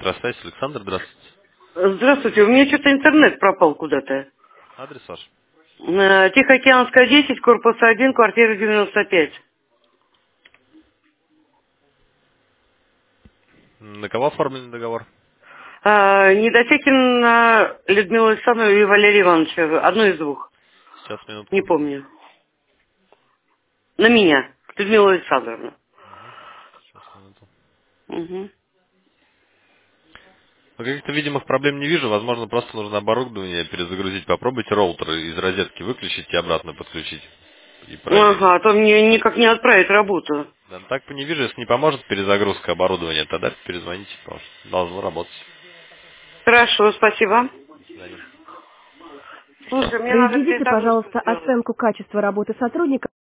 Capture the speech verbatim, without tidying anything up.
Электросвязь, Александр, здравствуйте. Здравствуйте, у меня что-то интернет пропал куда-то. Адрес ваш? Э, Тихоокеанская десять, корпус один, квартира девяносто пять. На кого оформлен договор? А, Недосекин на Людмилу Александровну и Валерия Ивановича. Одно из двух. Сейчас, Не минутку. помню. На меня. Людмила Александровна. Сейчас, минуту. Угу. Ну, каких-то видимых проблем не вижу. Возможно, просто нужно оборудование перезагрузить. Попробуйте роутер из розетки выключить и обратно подключить. И проверить. Ага, а то мне никак не отправить работу. Да, так не вижу. Если не поможет перезагрузка оборудования, тогда перезвоните, потому что должно работать. Хорошо, спасибо. До свидания. Слушай, мне надо Произведите, перезагрузку пожалуйста, сделать. оценку качества работы сотрудника.